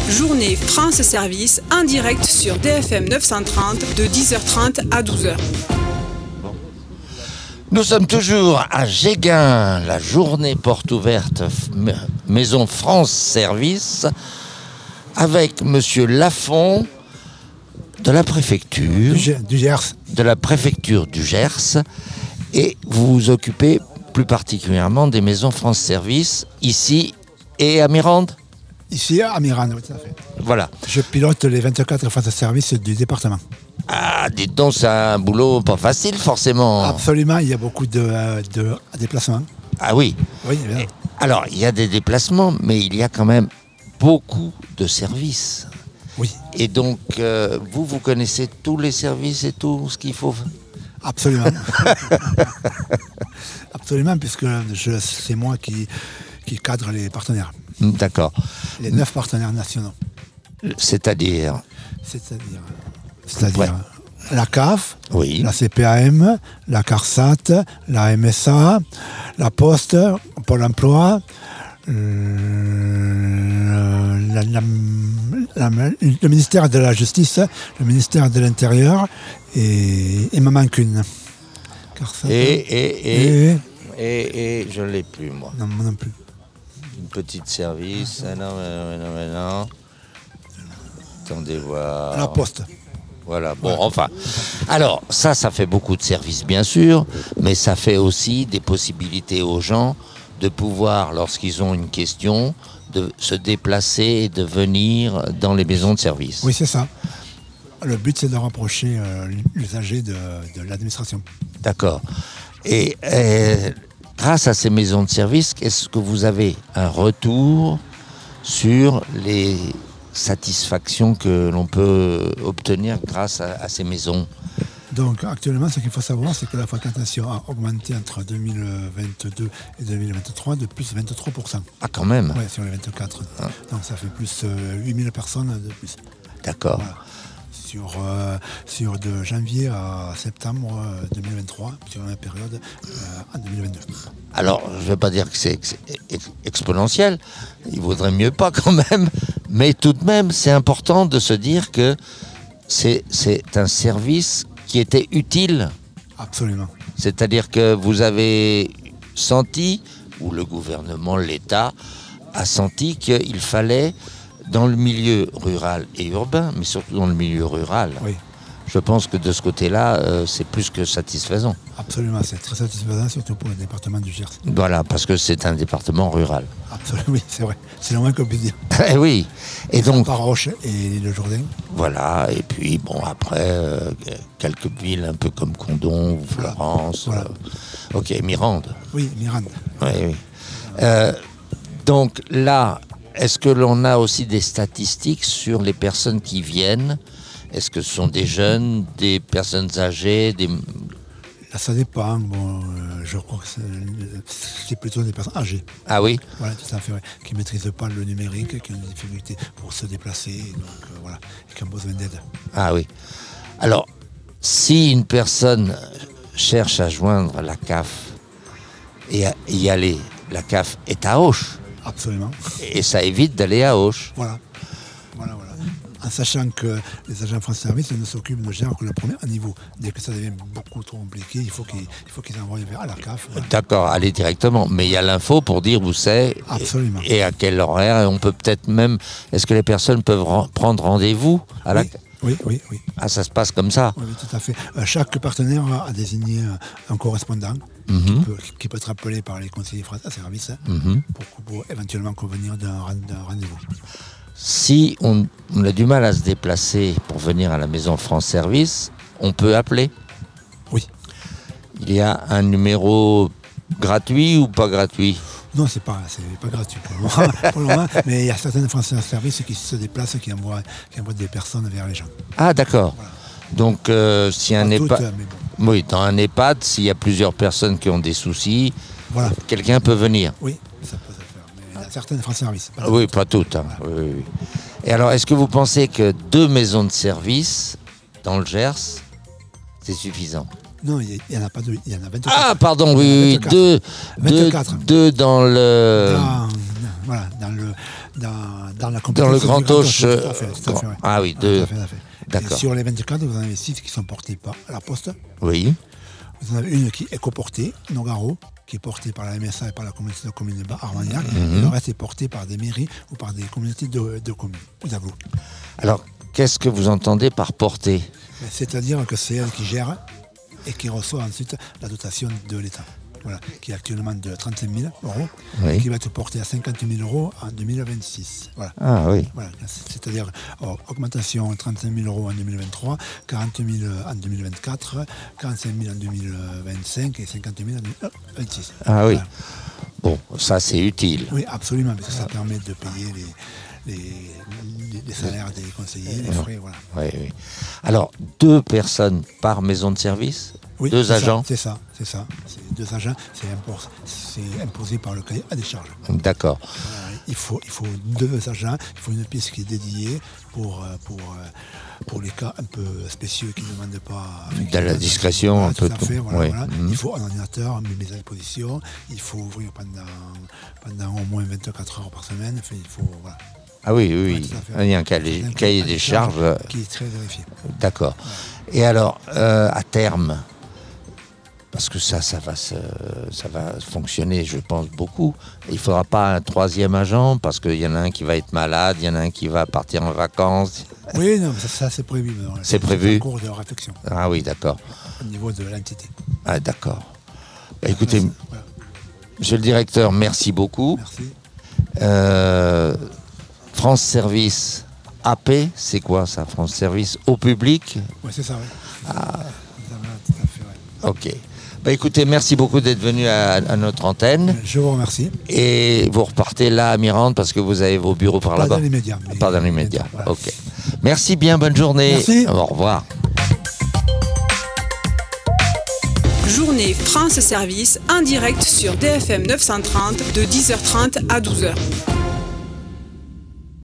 Journée France Service en direct sur DFM 930 de 10h30 à 12h. Nous sommes toujours à Jéguin, la journée porte ouverte Maison France Service, avec Monsieur Lafont de la préfecture du Gers. De la préfecture du Gers, et vous vous occupez plus particulièrement des Maisons France Service ici et à Mirande. Ici à Mirande, oui, tout à fait. Voilà. Je pilote les 24 France Service du département. Ah, dites donc, c'est un boulot pas facile forcément. Absolument, il y a beaucoup de déplacements. Ah oui. Oui, bien. Alors, il y a des déplacements, mais il y a quand même beaucoup de services. Oui. Et donc, vous connaissez tous les services et tout ce qu'il faut. Absolument. Absolument, puisque c'est moi qui cadre les partenaires. D'accord. Les 9 partenaires nationaux. C'est-à-dire ouais. La CAF, oui. La CPAM, la CARSAT, la MSA, la Poste, Pôle emploi, le ministère de la Justice, le ministère de l'Intérieur et il m'en manque une. CARSAT, et je ne l'ai plus, moi. Non, moi non plus. Une petite service. Non. Attendez voir. La Poste. Voilà, bon, enfin. Alors, ça fait beaucoup de services, bien sûr, mais ça fait aussi des possibilités aux gens de pouvoir, lorsqu'ils ont une question, de se déplacer et de venir dans les maisons de service. Oui, c'est ça. Le but, c'est de rapprocher l'usager de l'administration. D'accord. Et grâce à ces maisons de service, est-ce que vous avez un retour sur les satisfactions que l'on peut obtenir grâce à ces maisons? Donc actuellement, ce qu'il faut savoir, c'est que la fréquentation a augmenté entre 2022 et 2023 de plus 23%. Ah, quand même. Oui, sur les 24. Ah. Donc ça fait plus 8000 personnes de plus. D'accord. Voilà. Sur de janvier à septembre 2023, sur la période en 2022. Alors, je ne vais pas dire que c'est exponentiel, il vaudrait mieux pas quand même, mais tout de même, c'est important de se dire que c'est un service qui était utile. Absolument. C'est-à-dire que vous avez senti, ou le gouvernement, l'État, a senti qu'il fallait, dans le milieu rural et urbain, mais surtout dans le milieu rural, oui. Je pense que de ce côté-là, c'est plus que satisfaisant. Absolument, c'est très satisfaisant, surtout pour le département du Gers. Voilà, parce que c'est un département rural. Absolument, oui, c'est vrai. C'est le moins qu'on puisse dire. Oui. Et donc, Paroche et le Jourdain. Voilà, et puis bon, après, quelques villes un peu comme Condom ou Florence. Voilà. Ok, Mirande. Oui, Mirande. Oui. Donc là, est-ce que l'on a aussi des statistiques sur les personnes qui viennent? Est-ce que ce sont des jeunes, des personnes âgées, Là, ça dépend. Bon, je crois que c'est plutôt des personnes âgées. Ah oui? Voilà, tout à fait. Ouais. Qui ne maîtrisent pas le numérique, qui ont des difficultés pour se déplacer, donc voilà, et qui ont besoin d'aide. Ah oui. Alors, si une personne cherche à joindre la CAF et à y aller, la CAF est à Auch. Absolument. Et ça évite d'aller à Auch. Voilà. En sachant que les agents France Service ne s'occupent de gérer que le premier niveau. Dès que ça devient beaucoup trop compliqué, il faut qu'ils envoient vers la CAF. Voilà. D'accord, aller directement. Mais il y a l'info pour dire où c'est. Absolument. Et à quel horaire. Et on peut peut-être même... Est-ce que les personnes peuvent prendre rendez-vous à la... Oui. Ah, ça se passe comme ça? Oui, tout à fait. Chaque partenaire a désigné un correspondant qui peut être appelé par les conseillers France Service pour éventuellement convenir d'un rendez-vous. Si on a du mal à se déplacer pour venir à la Maison France Service, on peut appeler? Oui. Il y a un numéro gratuit ou pas gratuit? Non, c'est pas gratuit pour le moment, mais il y a certaines France Service qui se déplacent, qui envoient des personnes vers les gens. Ah, d'accord. Voilà. Donc, si un EHPAD... Bon. Oui, dans un EHPAD, s'il y a plusieurs personnes qui ont des soucis, voilà. Quelqu'un peut venir. Oui, ça peut se faire. Mais il y a certaines France Service. Oui, pas toutes. Hein. Voilà. Oui. Et alors, est-ce que vous pensez que 2 maisons de service dans le Gers, c'est suffisant? Non, il n'y en a pas 2, il y en a 24. Ah, pardon, oui, 2 dans le... dans la compétition. Dans le Grand Auch. Tout à fait, ouais. Ah oui, Tout à fait. D'accord. Et sur les 24, vous en avez 6 qui sont portés par la Poste. Oui. Vous en avez une qui est éco-portée, Nogaro, qui est portée par la MSA et par la communauté de communes de Armagnac. Et le reste est porté par des mairies ou par des communautés de communes ou d'agglos. Alors, qu'est-ce que vous entendez par portée? C'est-à-dire que c'est elle qui gère et qui reçoit ensuite la dotation de l'État. Voilà, qui est actuellement de 35 000 euros, Oui. qui va être porté à 50 000 euros en 2026. Voilà. Ah oui. Voilà, c'est-à-dire augmentation 35 000 euros en 2023, 40 000 en 2024, 45 000 en 2025 et 50 000 en 2026. Ah oui. Voilà. Bon, ça c'est utile. Oui, absolument, parce que ça permet de payer les salaires des conseillers, les frais, voilà. Oui, oui. Alors, 2 personnes par maison de service? Oui, 2 agents? C'est ça. C'est 2 agents, c'est imposé par le cahier à des charges. D'accord. Il faut 2 agents, il faut une pièce qui est dédiée pour les cas un peu spéciaux qui ne demandent pas... De la discrétion, voilà, un peu tout à fait, tout. voilà, Oui. voilà. Il faut un ordinateur mis à disposition, il faut ouvrir pendant au moins 24 heures par semaine, enfin, il faut... Voilà. Ah oui, oui, Ouais, oui. tout à fait. Il y a un cahier des charges. Qui est très vérifié. D'accord. Et alors, à terme, parce que ça va fonctionner, je pense, beaucoup. Il ne faudra pas un 3e agent, parce qu'il y en a un qui va être malade, il y en a un qui va partir en vacances. Oui, non, ça c'est prévu. C'est prévu. en cours de réflexion Ah oui, d'accord. au niveau de l'entité. Ah d'accord. Bah, écoutez, Voilà. monsieur le directeur, merci beaucoup. Merci. France Service AP, c'est quoi ça? France Service au public? Oui, c'est ça, oui. Ah. Tout à fait, ouais. Ok. Bah écoutez, merci beaucoup d'être venu à notre antenne. Je vous remercie. Et vous repartez là à Mirande parce que vous avez vos bureaux par Pas là-bas. dans les médias. Pas dans les médias. Voilà. Ok. Merci bien, bonne journée. Merci. Au revoir. Journée France Service en direct sur DFM 930 de 10h30 à 12h.